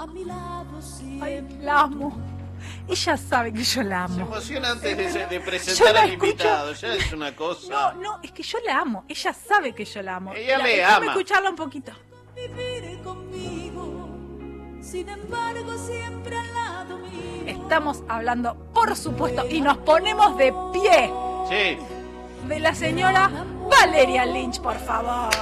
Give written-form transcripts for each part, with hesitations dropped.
Ay, la amo. Ella sabe que yo la amo. Se emociona antes de presentar al invitado, ya es una cosa. No, es que yo la amo. Ella sabe que yo la amo. Ella le déjame ama. Escucharla un poquito. Vivir conmigo, sin embargo siempre al lado mío. Estamos hablando, por supuesto, y nos ponemos de pie. Sí. De la señora Valeria Lynch, por favor.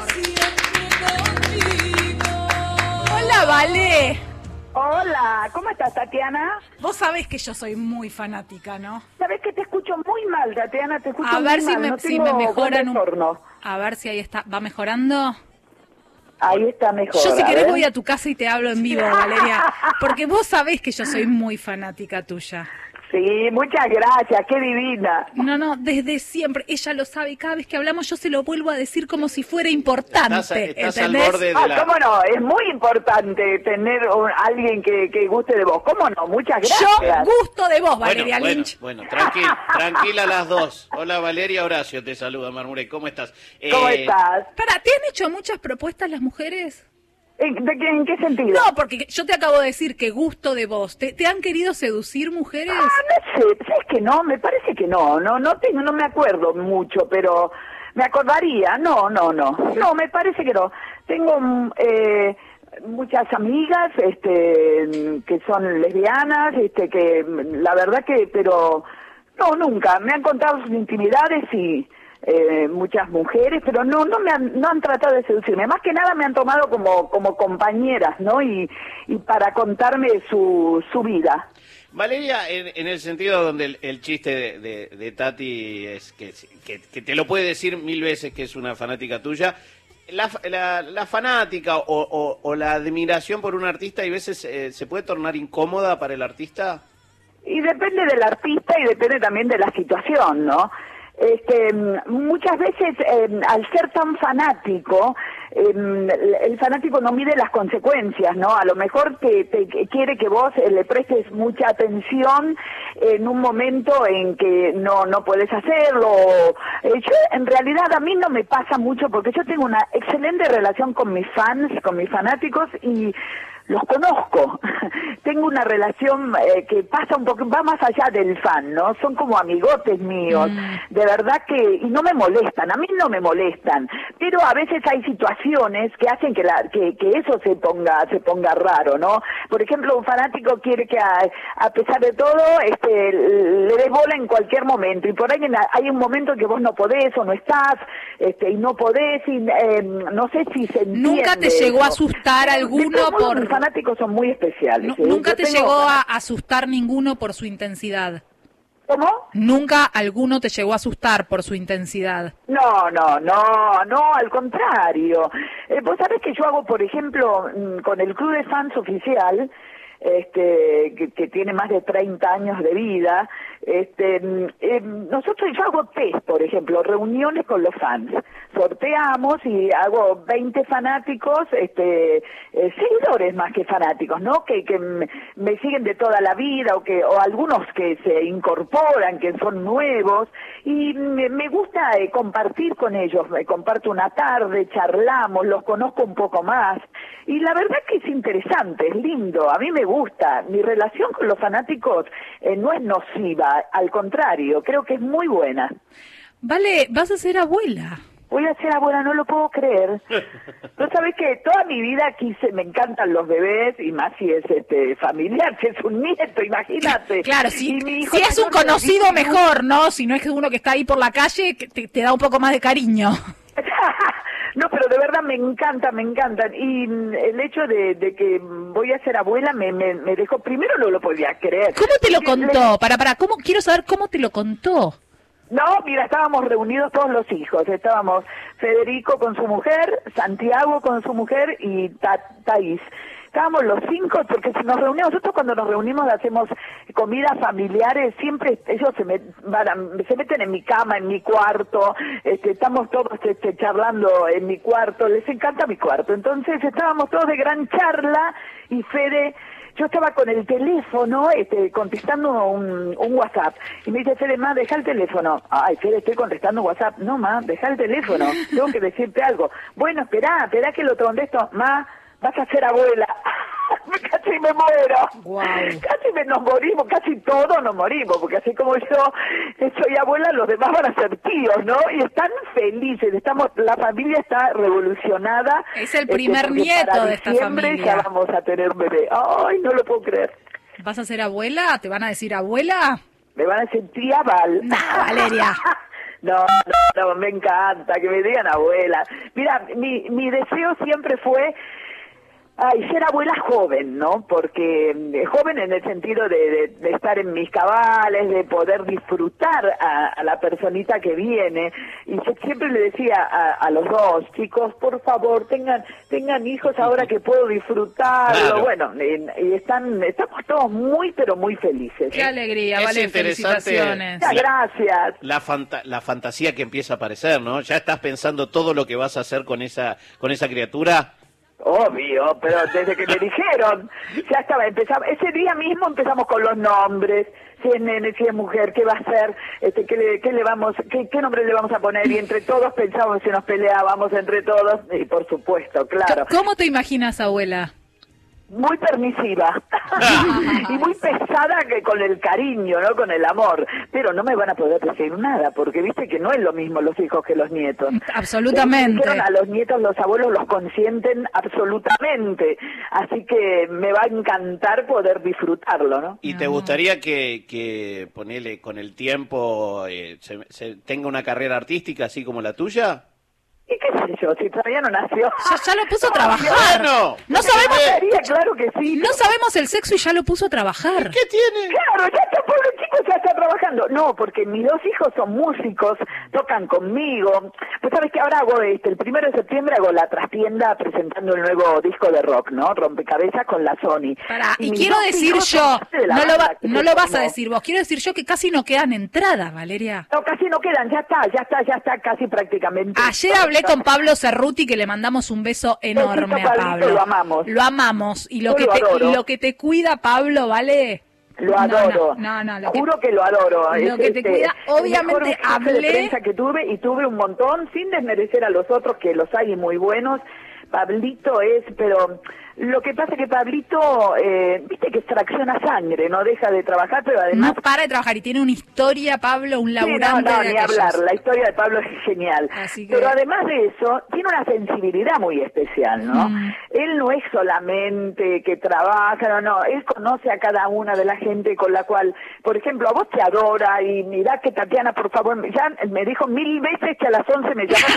Hola, Vale. Hola, ¿cómo estás, Tatiana? Vos sabés que yo soy muy fanática, ¿no? Sabés que te escucho muy mal, Tatiana, te escucho A ver muy si mal. si me mejoran un retorno. A ver si ahí está. ¿Va mejorando? Ahí está mejor. Yo si querés ver. voy a tu casa y te hablo en vivo, Valeria. Porque vos sabés que yo soy muy fanática tuya. Sí, muchas gracias, qué divina. No, desde siempre. Ella lo sabe y cada vez que hablamos yo se lo vuelvo a decir como si fuera importante. Estás al ¿entendés? borde de la... ¿Cómo no? Es muy importante tener alguien que guste de vos. ¿Cómo no? Muchas gracias. Yo gusto de vos, Valeria Lynch. Bueno, tranquila las dos. Hola, Valeria, Horacio te saluda, Marmurey. ¿Cómo estás? ¿Cómo estás? ¿Te han hecho muchas propuestas las mujeres? ¿En qué sentido? No, porque yo te acabo de decir que gusto de vos. ¿Te han querido seducir mujeres? No sé, ¿sabes que no? Me parece que no me acuerdo mucho, pero me acordaría. No, me parece que no. Tengo muchas amigas que son lesbianas, que la verdad que, pero no, nunca. Me han contado sus intimidades y muchas mujeres, pero no han tratado de seducirme. Más que nada me han tomado como compañeras, ¿no? Y para contarme su vida. Valeria, en el sentido donde el chiste de Tati es que te lo puede decir 1000 veces que es una fanática tuya, la fanática o la admiración por un artista y veces se puede tornar incómoda para el artista. Y depende del artista y depende también de la situación, ¿no? Muchas veces al ser tan fanático, el fanático no mide las consecuencias, ¿no? A lo mejor te quiere que vos le prestes mucha atención en un momento en que no puedes hacerlo. Yo, en realidad, a mí no me pasa mucho porque yo tengo una excelente relación con mis fans, con mis fanáticos y los conozco. Tengo una relación que pasa un poco, va más allá del fan, ¿no? Son como amigotes míos. De verdad que, y no me molestan, a mí no me molestan, pero a veces hay situaciones que hacen que eso se ponga raro, ¿no? Por ejemplo, un fanático quiere que a pesar de todo, le des bola en cualquier momento, y por ahí hay un momento que vos no podés o no estás, y no podés, y no sé si se entiende. ¿Nunca te llegó a asustar alguno por...? Mis fanáticos son muy especiales. ¿Nunca te llegó a asustar ninguno por su intensidad? ¿Cómo? ¿Nunca alguno te llegó a asustar por su intensidad? No, al contrario. Vos sabés que yo hago, por ejemplo, con el Club de Fans Oficial, que tiene más de 30 años de vida, yo hago test, por ejemplo, reuniones con los fans, sorteamos y hago 20 fanáticos, seguidores más que fanáticos, ¿no? Que me siguen de toda la vida o algunos que se incorporan, que son nuevos, y me gusta compartir con ellos, me comparto una tarde, charlamos, los conozco un poco más, y la verdad que es interesante, es lindo, a mí me gusta, mi relación con los fanáticos no es nociva, al contrario, creo que es muy buena. Vale, vas a ser abuela. Voy a ser abuela, no lo puedo creer. Tú sabes que toda mi vida me encantan los bebés, y más si es familiar, si es un nieto, imagínate. Claro, si es un conocido mejor, ¿no? Si no es uno que está ahí por la calle, te da un poco más de cariño. No, pero de verdad me encantan. Y el hecho de que voy a ser abuela me dejó, primero no lo podía creer. ¿Cómo te lo contó? Quiero saber cómo te lo contó. No, mira, estábamos reunidos todos los hijos. Estábamos Federico con su mujer, Santiago con su mujer y Thaís. Estábamos los 5, porque si nos reunimos, nosotros cuando nos reunimos hacemos comidas familiares, siempre ellos se meten en mi cama, en mi cuarto, estamos todos charlando en mi cuarto, les encanta mi cuarto. Entonces estábamos todos de gran charla y Fede... Yo estaba con el teléfono contestando un WhatsApp y me dice, Fede, ma, deja el teléfono. Ay, Fede, estoy contestando WhatsApp. No, ma, deja el teléfono, tengo que decirte algo. Bueno, esperá que lo contesto. Ma, vas a ser abuela. casi me muero. Guau. Nos morimos, casi todos nos morimos, porque así como yo soy abuela, los demás van a ser tíos, ¿no? Y están felices, la familia está revolucionada. Es el primer porque nieto para de esta diciembre familia. ya vamos a tener un bebé. Ay, no lo puedo creer. ¿Vas a ser abuela? ¿Te van a decir abuela? Me van a decir tía Val. Nah, Valeria. No, me encanta que me digan abuela. Mira, mi deseo siempre fue ser abuela joven, ¿no? Porque joven en el sentido de estar en mis cabales, de poder disfrutar a la personita que viene. Y yo siempre le decía a los dos chicos, por favor, tengan hijos ahora que puedo disfrutarlo. Claro. Bueno, y estamos todos muy, pero muy felices. Qué alegría, Es vale, interesante. felicitaciones. Ya, gracias. La fantasía que empieza a aparecer, ¿no? ¿Ya estás pensando todo lo que vas a hacer con esa criatura? Obvio, pero desde que me dijeron, ya empezaba, ese día mismo empezamos con los nombres, si es nene, si es mujer, qué va a ser, qué nombre le vamos a poner, y entre todos pensábamos si nos peleábamos entre todos, y por supuesto, claro. ¿Cómo te imaginas, abuela? Muy permisiva y muy pesada con el cariño, ¿no? Con el amor, pero no me van a poder decir nada, porque viste que no es lo mismo los hijos que los nietos. Absolutamente. A los nietos, los abuelos los consienten absolutamente, así que me va a encantar poder disfrutarlo, ¿no? ¿Y te gustaría que ponele con el tiempo se tenga una carrera artística así como la tuya? ¿Y qué sé yo? Si todavía no nació. Ya lo puso a trabajar. Bueno, No sabemos, Claro que sí. no sabemos el sexo y ya lo puso a trabajar. ¿qué tiene? Claro, ya está, pobre chico, ya está trabajando. No, porque mis dos hijos son músicos, tocan conmigo. Pues sabes que ahora hago el 1 de septiembre hago la trastienda presentando el nuevo disco de rock, ¿no? Rompecabezas con la Sony. Pará, y mis quiero dos decir hijos yo, son parte de la no banda que lo vas a tengo. decir vos, quiero decir yo que casi no quedan entradas, Valeria. No, casi no quedan, ya está casi prácticamente. Ayer hablé con Pablo Cerruti, que le mandamos un beso enorme Besito, a Pablito, Pablo. lo amamos. Lo amamos. Y Yo lo que adoro. te cuida, Pablo, ¿vale? Lo adoro. No, Juro que lo adoro. lo que te cuida, obviamente, el mejor jefe hablé- de prensa que tuve, y tuve un montón, sin desmerecer a los otros, que los hay muy buenos. Pablito pero lo que pasa es que Pablito, viste que extracciona sangre, no deja de trabajar, pero además... No para de trabajar y tiene una historia, Pablo, un Sí, laburante no, de ni aquellos. hablar, la historia de Pablo es genial. Así que- Pero además de eso, tiene una sensibilidad muy especial, ¿no? Él no es solamente que trabaja, no, él conoce a cada una de la gente con la cual, por ejemplo, a vos te adora, y mirá que Tatiana, por favor, ya me dijo 1000 veces que a las 11 me llama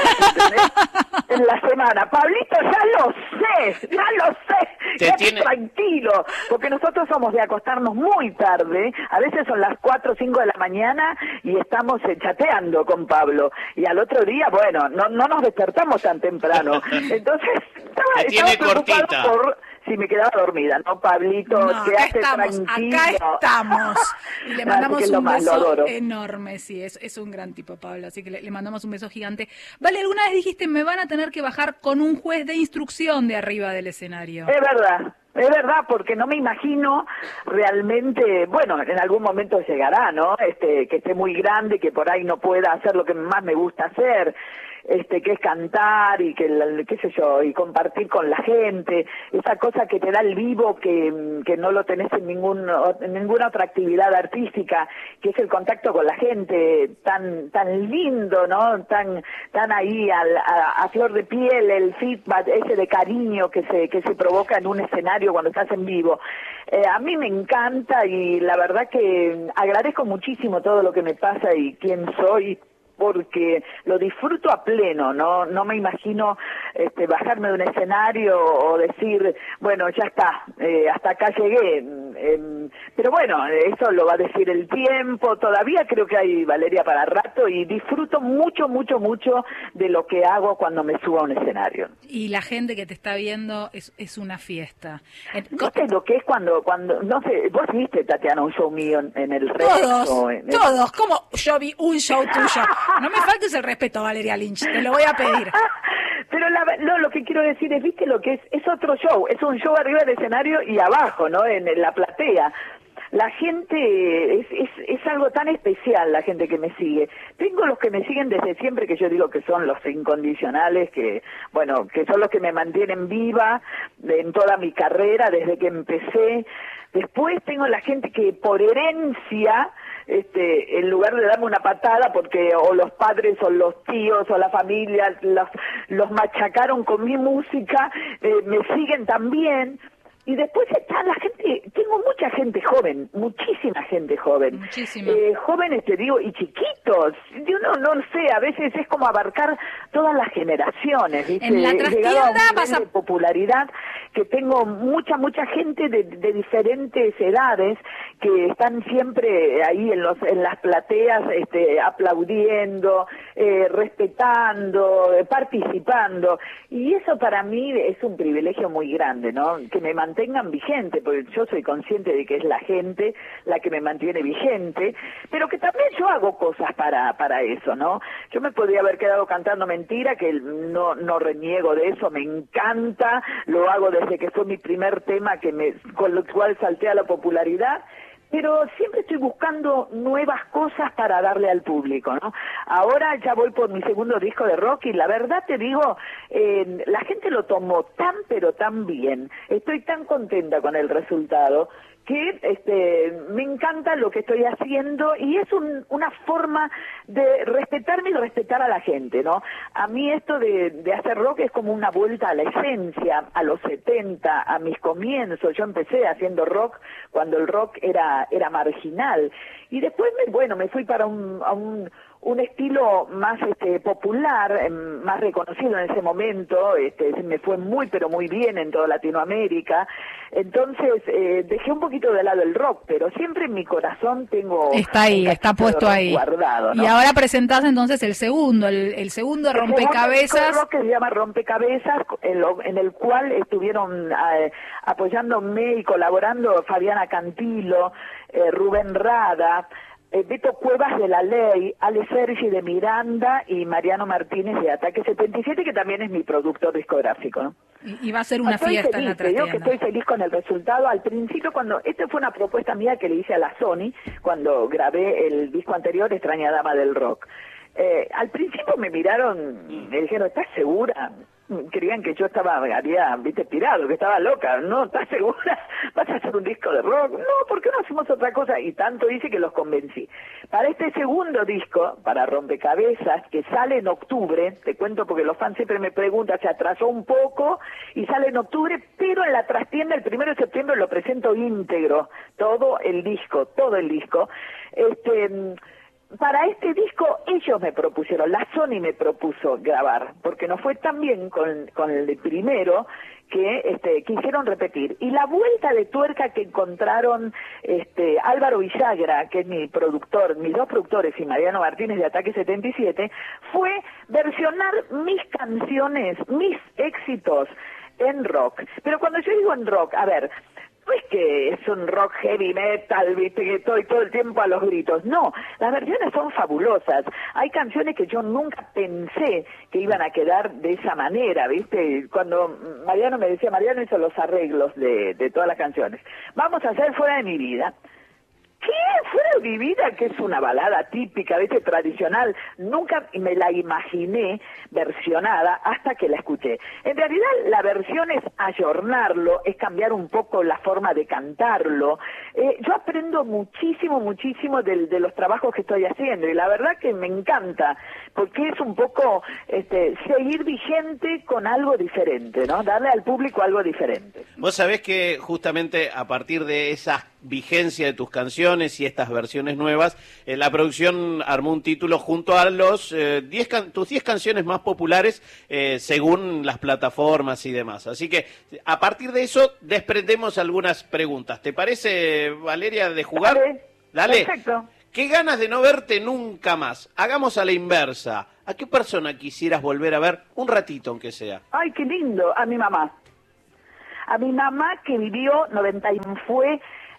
en la semana. Pablito, ya lo sé. Quédate tranquilo, porque nosotros somos de acostarnos muy tarde, a veces son las 4 o 5 de la mañana y estamos chateando con Pablo, y al otro día, bueno, no nos despertamos tan temprano, entonces Te tiene estaba preocupado cortita. por si me quedaba dormida, ¿no, Pablito? No, acá Quédate estamos, tranquilo. acá estamos. Y le No, mandamos porque es lo un más, lo beso adoro. enorme, sí, es un gran tipo, Pablo, así que le mandamos un beso gigante. Vale, alguna vez dijiste, me van a tener que bajar con un juez de instrucción de arriba del escenario. Es verdad, porque no me imagino realmente, bueno, en algún momento llegará, ¿no? Que esté muy grande, que por ahí no pueda hacer lo que más me gusta hacer, que es cantar y qué sé yo, y compartir con la gente, esa cosa que te da el vivo que no lo tenés en ninguna otra actividad artística, que es el contacto con la gente, tan lindo, ¿no? Tan ahí a flor de piel, el feedback ese de cariño que se provoca en un escenario cuando estás en vivo. A mí me encanta, y la verdad que agradezco muchísimo todo lo que me pasa y quién soy, porque lo disfruto a pleno, no me imagino bajarme de un escenario o decir, bueno, ya está, hasta acá llegué, pero bueno, eso lo va a decir el tiempo. Todavía creo que hay, Valeria, para rato, y disfruto mucho de lo que hago cuando me subo a un escenario. Y la gente que te está viendo es una fiesta. ¿Viste lo que es cuando, no sé, vos viste, Tatiana, un show mío en el Rex? Todos, como yo vi un show tuyo. No me faltes el respeto, Valeria Lynch, te lo voy a pedir. Pero lo que quiero decir es, viste lo que es otro show, es un show arriba del escenario y abajo, ¿no? En la platea. la gente es algo tan especial, la gente que me sigue. Tengo los que me siguen desde siempre, que yo digo que son los incondicionales, que bueno, que son los que me mantienen viva en toda mi carrera desde que empecé. Después tengo la gente que por herencia, en lugar de darme una patada porque o los padres o los tíos o la familia los machacaron con mi música, me siguen también. Y después está la gente, tengo mucha gente joven, muchísima gente joven. Muchísima. Jóvenes, te digo, y chiquitos. Yo no sé, a veces es como abarcar todas las generaciones, ¿viste? En la He llegado a un trastienda nivel de popularidad que tengo mucha gente de diferentes edades que están siempre ahí en las plateas, aplaudiendo, respetando, participando. Y eso para mí es un privilegio muy grande, ¿no? Que me mantengan vigente, porque yo soy consciente de que es la gente la que me mantiene vigente, pero que también yo hago cosas para eso, ¿no? Yo me podría haber quedado cantando mentira, que no reniego de eso, me encanta, lo hago desde que fue mi primer tema con lo cual salté a la popularidad, pero siempre estoy buscando nuevas cosas para darle al público, ¿no? Ahora ya voy por mi segundo disco de rock y la verdad te digo, la gente lo tomó tan pero tan bien, estoy tan contenta con el resultado que me encanta lo que estoy haciendo y es una forma de respetarme y respetar a la gente, ¿no? A mí esto de hacer rock es como una vuelta a la esencia, a los 70, a mis comienzos. Yo empecé haciendo rock cuando el rock era marginal y después me fui para un estilo más popular, más reconocido en ese momento, me fue muy pero muy bien en toda Latinoamérica. Entonces dejé un poquito de lado el rock, pero siempre en mi corazón tengo está ahí, está puesto ahí guardado, ¿no? Y ahora presentás entonces el segundo rompecabezas. El rock que se llama Rompecabezas, en el cual estuvieron apoyándome y colaborando Fabiana Cantilo, Rubén Rada, Beto Cuevas de La Ley, Ale Sergi de Miranda y Mariano Martínez de Ataque 77, que también es mi productor discográfico, ¿no? Y va a ser una estoy fiesta feliz, en la te digo trastienda. que estoy feliz con el resultado. Al principio, esta fue una propuesta mía que le hice a la Sony cuando grabé el disco anterior, Extraña Dama del Rock. Al principio me miraron y me dijeron, ¿estás segura? Creían que yo había pirado, que estaba loca. No, ¿estás segura? ¿Vas a hacer un disco de rock? No, ¿por qué no hacemos otra cosa? Y tanto hice que los convencí. Para este segundo disco, para Rompecabezas, que sale en octubre, te cuento porque los fans siempre me preguntan, se atrasó un poco y sale en octubre, pero en la trastienda el 1 de septiembre lo presento íntegro, todo el disco. Para este disco ellos me propusieron, la Sony me propuso grabar, porque no fue tan bien con el primero que quisieron repetir. Y la vuelta de tuerca que encontraron Álvaro Villagra, que es mi productor, mis dos productores, y Mariano Martínez de Ataque 77, fue versionar mis canciones, mis éxitos en rock. Pero cuando yo digo en rock, a ver, no es que es un rock heavy metal, viste, que estoy todo el tiempo a los gritos. No, las versiones son fabulosas. Hay canciones que yo nunca pensé que iban a quedar de esa manera, viste. Cuando Mariano me decía, Mariano hizo los arreglos de todas las canciones. Vamos a hacer Fuera de mi vida. ¿Qué? Fuera de mi vida, que es una balada típica, ¿viste? Tradicional. Nunca me la imaginé versionada hasta que la escuché. En realidad la versión es ayornarlo, es cambiar un poco la forma de cantarlo. Yo aprendo muchísimo de los trabajos que estoy haciendo y la verdad que me encanta, porque es un poco seguir vigente con algo diferente, ¿no? Darle al público algo diferente. Vos sabés que justamente a partir de esa vigencia de tus canciones y estas versiones nuevas, la producción armó un título junto a tus 10 canciones más populares según las plataformas y demás. Así que a partir de eso desprendemos algunas preguntas. ¿Te parece, Valeria, de jugar? Dale. Perfecto. ¿Qué ganas de no verte nunca más? Hagamos a la inversa. ¿A qué persona quisieras volver a ver un ratito, aunque sea? Ay, qué lindo. A mi mamá. A mi mamá que vivió fue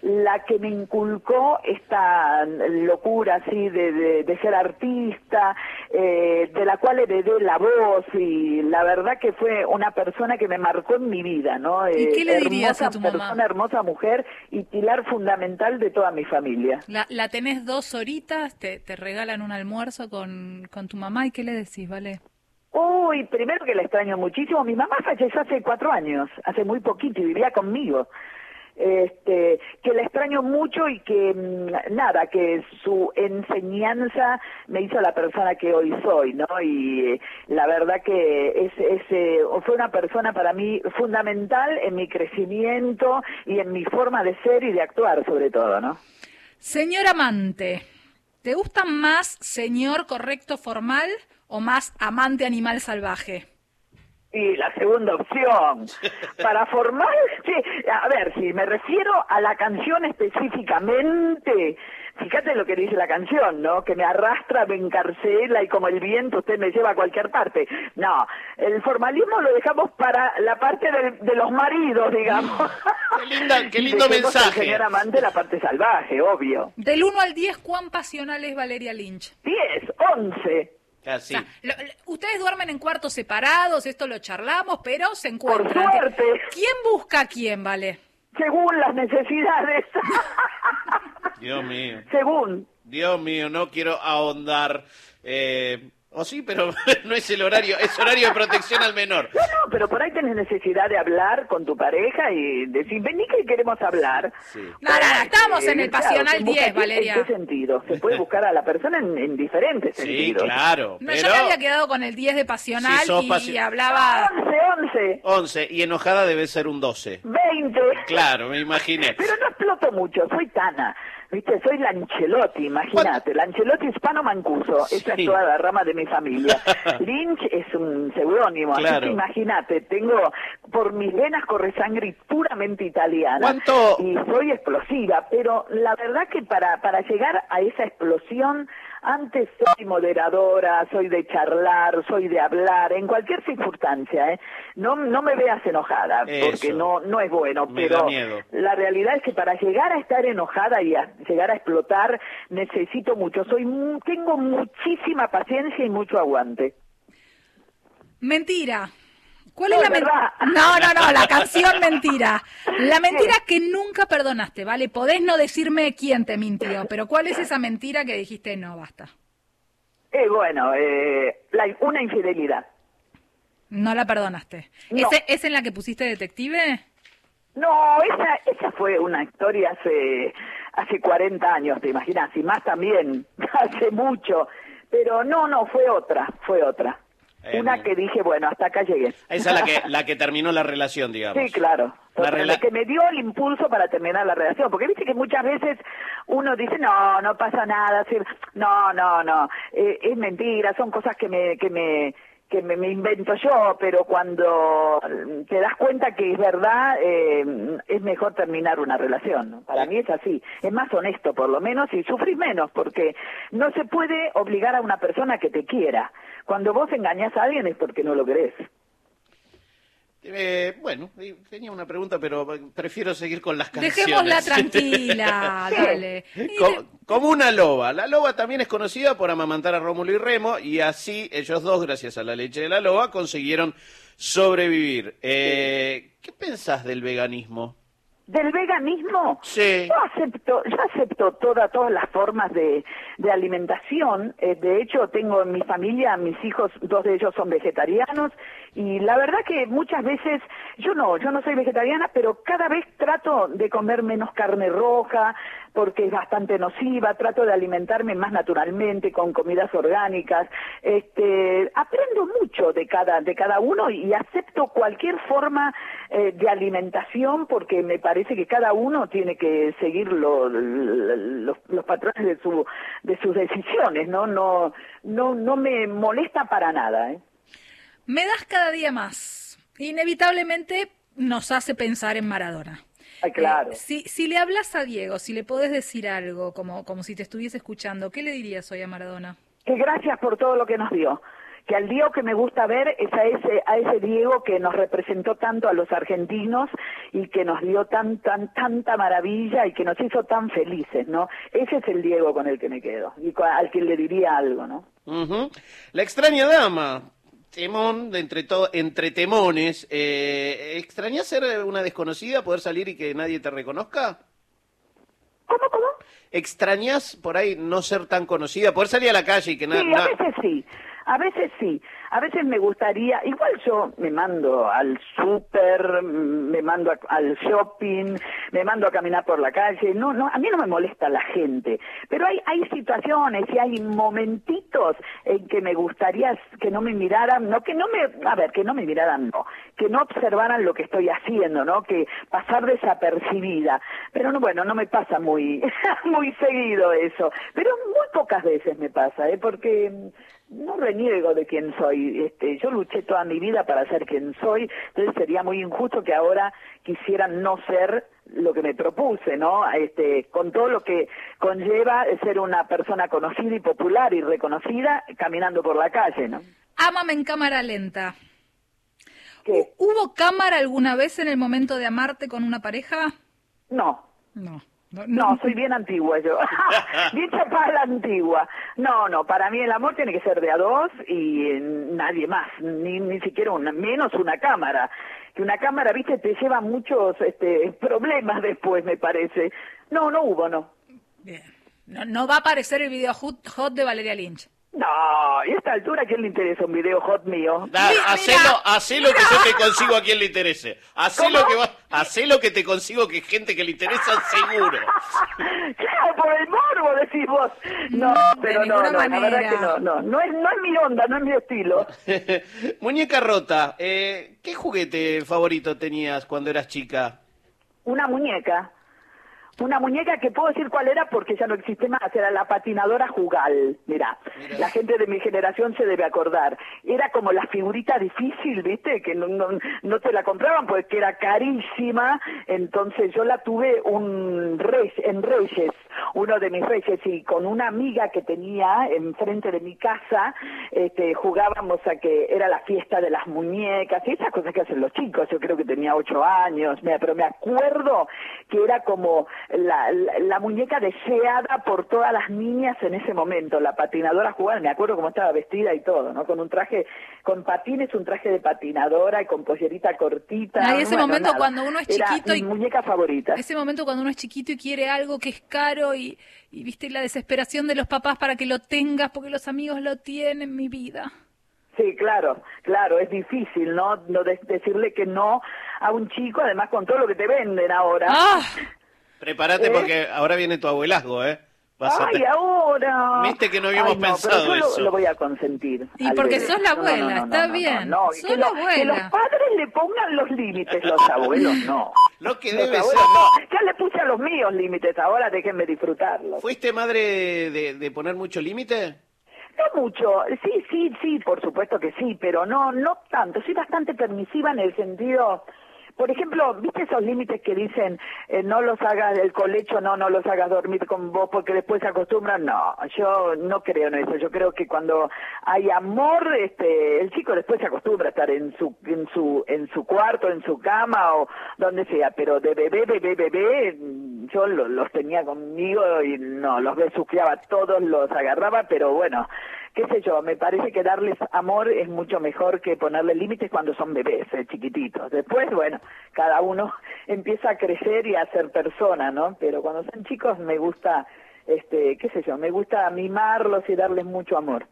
la que me inculcó esta locura así de ser artista, de la cual heredé la voz, y la verdad que fue una persona que me marcó en mi vida, ¿no? ¿Y qué le dirías a tu mamá? Persona, hermosa mujer y pilar fundamental de toda mi familia. La tenés 2 horitas, te regalan un almuerzo con tu mamá, ¿y qué le decís, Vale? Uy, primero que la extraño muchísimo. Mi mamá falleció hace 4 años, hace muy poquito, y vivía conmigo. Que la extraño mucho y que nada, que su enseñanza me hizo la persona que hoy soy, ¿no? Y la verdad que fue una persona para mí fundamental en mi crecimiento y en mi forma de ser y de actuar, sobre todo, ¿no? Señor amante, ¿te gusta más señor correcto formal o más amante animal salvaje? Y la segunda opción, para formar, sí, a ver, si me refiero a la canción específicamente, fíjate lo que dice la canción, ¿no? Que me arrastra, me encarcela y como el viento usted me lleva a cualquier parte. No, el formalismo lo dejamos para la parte de los maridos, digamos. Qué lindo mensaje. Señor amante, la parte salvaje, obvio. Del 1 al 10, ¿cuán pasional es Valeria Lynch? 10, 11. Casi. O sea, ustedes duermen en cuartos separados, esto lo charlamos, pero se encuentran. Por suerte. ¿Quién busca a quién, Vale? Según las necesidades. Dios mío. Según. Dios mío, no quiero ahondar. O sí, pero no es el horario, es horario de protección al menor. No, pero por ahí tenés necesidad de hablar con tu pareja y decir, vení que queremos hablar. Sí. No, estamos en el pasional se busca 10, Valeria. ¿En qué sentido? Se puede buscar a la persona en diferentes Sí, sentidos. claro. No, Pero yo me había quedado con el 10 de pasional Si sos y hablaba... 11, 11, y enojada debe ser un 12. 20. Claro, me imaginé. Pero no exploto mucho, soy Tana. ¿Viste? Soy Lancelotti, imagínate. Lancelotti hispano-mancuso. Esa Sí. es toda la rama de mi familia. Lynch es un seudónimo. Así Claro. que imagínate, por mis venas corre sangre puramente italiana. ¿Cuánto? Y soy explosiva, pero la verdad que para llegar a esa explosión, antes soy moderadora, soy de charlar, soy de hablar, en cualquier circunstancia, ¿eh? No me veas enojada, porque Eso. no es bueno, Me pero da miedo. la realidad es que para llegar a estar enojada y a llegar a explotar, necesito mucho. Tengo muchísima paciencia y mucho aguante. Mentira. ¿Cuál No, es la es verdad. mentira? No, la canción mentira. La mentira que nunca perdonaste, ¿vale? Podés no decirme quién te mintió, pero ¿cuál es esa mentira que dijiste no, basta? Una infidelidad. No la perdonaste. No. ¿Es en la que pusiste detective? No, esa fue una historia hace 40 años, ¿te imaginas? Y más también, hace mucho. Pero no, fue otra. Una que dije, bueno, hasta acá llegué. Esa es la que terminó la relación, digamos. Sí, claro. La Lo que me dio el impulso para terminar la relación. Porque viste que muchas veces uno dice, no pasa nada. No. Es mentira, son cosas que me invento yo, pero cuando te das cuenta que es verdad, es mejor terminar una relación, ¿no? Para mí es así, es más honesto por lo menos y sufrís menos, porque no se puede obligar a una persona que te quiera. Cuando vos engañás a alguien es porque no lo querés. Bueno, tenía una pregunta, pero prefiero seguir con las canciones. Dejémosla tranquila, dale. Como una loba. La loba también es conocida por amamantar a Rómulo y Remo, y así ellos dos, gracias a la leche de la loba, consiguieron sobrevivir. ¿Qué pensás del veganismo? ¿Del veganismo? Sí. Yo acepto todas las formas de alimentación. De hecho, tengo en mi familia, mis hijos, 2 de ellos son vegetarianos, y la verdad que muchas veces, yo no soy vegetariana, pero cada vez trato de comer menos carne roja, porque es bastante nociva, trato de alimentarme más naturalmente, con comidas orgánicas. Aprendo mucho de cada uno y acepto cualquier forma de alimentación, porque me parece que cada uno tiene que seguir los patrones de sus decisiones, no me molesta para nada, ¿eh? Me das cada día más. Inevitablemente nos hace pensar en Maradona. Ay, claro. Si le hablas a Diego, si le podés decir algo, como si te estuviese escuchando, ¿qué le dirías hoy a Maradona? Que gracias por todo lo que nos dio, que al Diego que me gusta ver es a ese Diego que nos representó tanto a los argentinos y que nos dio tanta maravilla y que nos hizo tan felices, ¿no? Ese es el Diego con el que me quedo y al que le diría algo, ¿no? Ujú. La extraña dama, temón de entre temones. ¿Extrañás ser una desconocida, poder salir y que nadie te reconozca? ¿Cómo? ¿Extrañás por ahí no ser tan conocida, poder salir a la calle y que Sí, a veces sí. A veces me gustaría, igual yo me mando al súper, me mando al shopping, me mando a caminar por la calle, a mí no me molesta la gente, pero hay situaciones y hay momentitos en que me gustaría que no me miraran, que no me miraran, que no observaran lo que estoy haciendo, ¿no? Que pasar desapercibida, pero no me pasa muy seguido eso, pero muy pocas veces me pasa, porque no reniego de quién soy. Yo luché toda mi vida para ser quien soy, entonces sería muy injusto que ahora quisieran no ser lo que me propuse, ¿no? Con todo lo que conlleva ser una persona conocida y popular y reconocida caminando por la calle, ¿no? Ámame en cámara lenta. ¿Qué? ¿Hubo cámara alguna vez en el momento de amarte con una pareja? No. No, Soy bien antigua yo. Bien chapada a la antigua. No, para mí el amor tiene que ser de a dos y nadie más, ni siquiera menos una cámara. Que una cámara, viste, te lleva muchos problemas después, me parece. No hubo, no. Bien. No va a aparecer el video hot de Valeria Lynch. No, y a esta altura, ¿a quién le interesa un video hot mío? Hacelo que yo te consigo a quien le interese. Hacelo que te consigo que gente que le interesa seguro. Claro, por el morbo decís vos. No, pero no, la verdad que no es mi onda, no es mi estilo. Muñeca rota, ¿qué juguete favorito tenías cuando eras chica? Una muñeca que puedo decir cuál era porque ya no existe más, era la patinadora Jugal. Mirá, la gente de mi generación se debe acordar. Era como la figurita difícil, ¿viste? Que no te la compraban porque era carísima, entonces yo la tuve en Reyes, uno de mis Reyes, y con una amiga que tenía enfrente de mi casa, jugábamos a que era la fiesta de las muñecas, y esas cosas que hacen los chicos. Yo creo que tenía 8 años, pero me acuerdo que era como la muñeca deseada por todas las niñas en ese momento, la patinadora Jugal. Me acuerdo cómo estaba vestida y todo, ¿no? Con un traje, con patines, un traje de patinadora y con pollerita cortita. Ese momento cuando uno es chiquito. Era mi muñeca favorita. Ese momento cuando uno es chiquito y quiere algo que es caro y viste la desesperación de los papás para que lo tengas porque los amigos lo tienen, mi vida. Sí, claro, es difícil, ¿no? Decirle que no a un chico, además con todo lo que te venden ahora. Prepárate porque ahora viene tu abuelazgo, ¿eh? Ahora. Viste que no habíamos pensado pero yo eso. lo voy a consentir. Y porque sos la abuela, está bien. Sos la abuela. Que los padres le pongan los límites, los abuelos no. Lo que Los debe abuelos ser, no. Ya le puse a los míos límites, ahora déjenme disfrutarlos. ¿Fuiste madre de poner mucho límite? No mucho, sí, por supuesto que sí, pero no tanto. Soy bastante permisiva en el sentido. Por ejemplo, ¿viste esos límites que dicen no los hagas del colecho, no los hagas dormir con vos porque después se acostumbran? No, yo no creo en eso. Yo creo que cuando hay amor, el chico después se acostumbra a estar en su cuarto, en su cama o donde sea. Pero de bebé, yo los tenía conmigo y no, los besuqueaba todos, los agarraba, pero bueno, qué sé yo, me parece que darles amor es mucho mejor que ponerles límites cuando son bebés, chiquititos. Después, bueno, cada uno empieza a crecer y a ser persona, ¿no? Pero cuando son chicos me gusta, qué sé yo, me gusta mimarlos y darles mucho amor.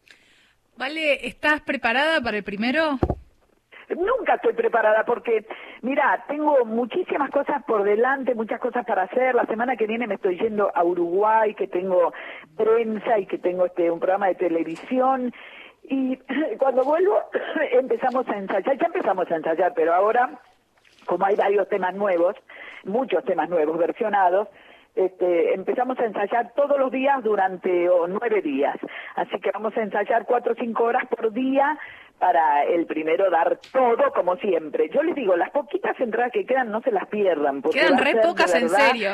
Vale, ¿estás preparada para el primero? Nunca estoy preparada porque, mira, tengo muchísimas cosas por delante, muchas cosas para hacer. La semana que viene me estoy yendo a Uruguay, que tengo prensa y que tengo un programa de televisión. Y cuando vuelvo empezamos a ensayar, ya empezamos a ensayar, pero ahora, como hay varios temas nuevos, muchos temas nuevos versionados, empezamos a ensayar todos los días durante 9 días. Así que vamos a ensayar 4 o 5 horas por día para el primero dar todo como siempre. Yo les digo, las poquitas entradas que quedan no se las pierdan. Porque quedan re pocas en serio, ¿eh?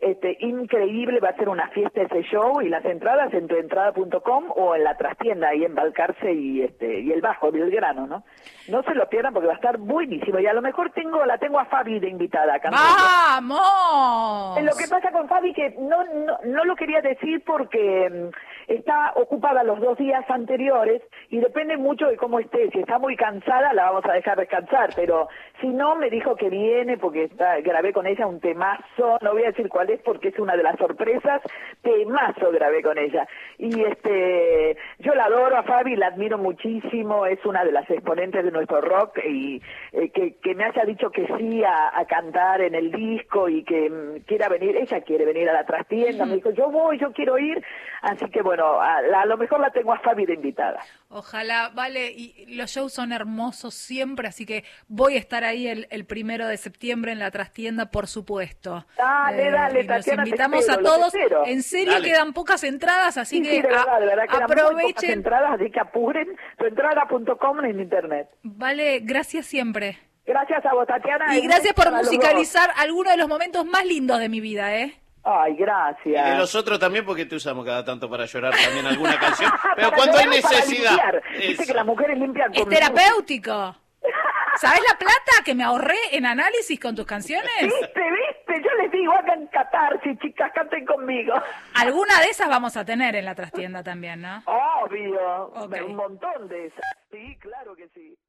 increíble, va a ser una fiesta ese show, y las entradas en tuentrada.com o en la trastienda ahí en Balcarce y el Bajo, Belgrano, ¿no? No se lo pierdan porque va a estar buenísimo, y a lo mejor la tengo a Fabi de invitada acá. ¡Vamos! Lo que pasa con Fabi que no lo quería decir porque está ocupada los 2 días anteriores y depende mucho de cómo esté. Si está muy cansada la vamos a dejar descansar, pero si no, me dijo que viene porque grabé con ella un temazo, no voy a decir cuál es porque es una de las sorpresas, temazo grabé con ella. Y yo la adoro a Fabi, la admiro muchísimo, es una de las exponentes de nuestro rock, y que me haya dicho que sí a cantar en el disco y que quiera venir, ella quiere venir a la trastienda, me dijo, yo quiero ir, así que bueno, a lo mejor la tengo a Fabi de invitada. Ojalá, vale, y los shows son hermosos siempre, así que voy a estar ahí el 1 de septiembre en la trastienda, por supuesto. Dale, Y los Tatiana, invitamos te espero, a todos. espero. En serio, Dale. quedan pocas entradas, así Sí, que de verdad quedan muy pocas aprovechen. entradas, así que apuren, tuentrada.com en internet. Vale, gracias siempre. Gracias a vos, Tatiana. Y gracias por para los dos. musicalizar algunos de los momentos más lindos de mi vida, ¿eh? Ay, Y de gracias. los otros también, porque te usamos cada tanto para llorar también alguna canción. Pero Para cuando hay llorar o para necesidad. limpiar. Dice que las mujeres limpian Es con terapéutico. ¿Sabes la plata que me ahorré en análisis con tus canciones? ¿Viste? Yo les digo, hagan catarsis, chicas, canten conmigo. Alguna de esas vamos a tener en la trastienda también, ¿no? Obvio. Ok. Un montón de esas. Sí, claro que sí.